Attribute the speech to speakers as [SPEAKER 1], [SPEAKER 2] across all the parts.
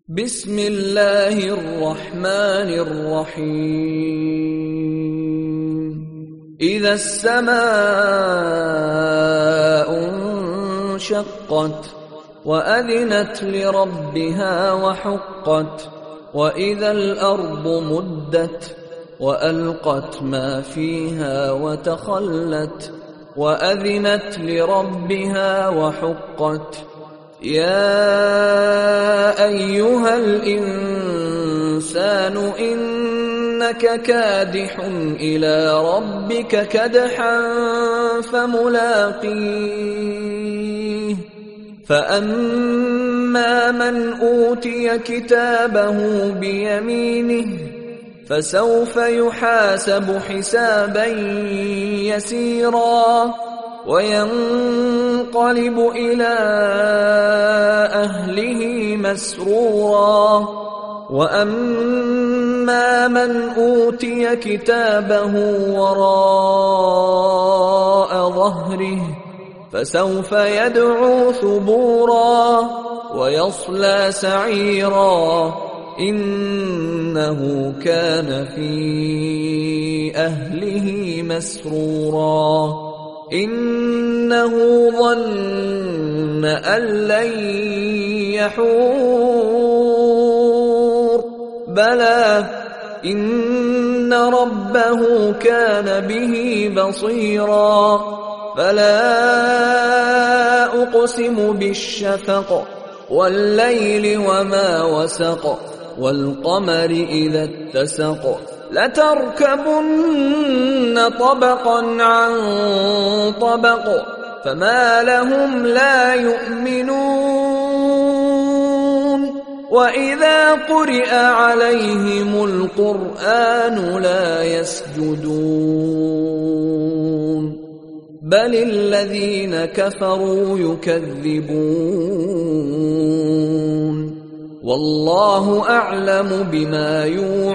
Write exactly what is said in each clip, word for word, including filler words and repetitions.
[SPEAKER 1] بسم الله الرحمن الرحيم إذا السماء انشقت وأذنت لربها وحقت وإذا الأرض مدت وألقت ما فيها وتخلت وأذنت لربها وحقت يا أيها الإنسان إنك كادح إلى ربك كدحا فملاقيه فأما من أوتي كتابه بيمينه فسوف يحاسب حسابا يسيرا وينقلب إلى أهله مسرورا وأما من أوتي كتابه وراء ظهره فسوف يدعو ثبورا ويصلى سعيرا إنه كان في أهله مسرورا إنه ظن أن لن يحور بلى إن ربه كان به بصيرا فلا أقسم بالشفق والليل وما وسق والقمر إذا اتسق لتركبن طبقا عن طبق فما لهم لا يؤمنون وإذا قرئ عليهم القرآن لا يسجدون بل الذين كفروا يكذبون والله أعلم بما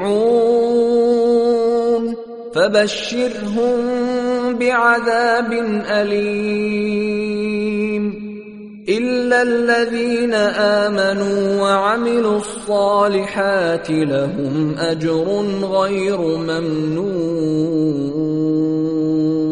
[SPEAKER 1] يوعون فبشرهم بعذاب أليم إلا الذين آمنوا وعملوا الصالحات لهم أجر غير ممنون.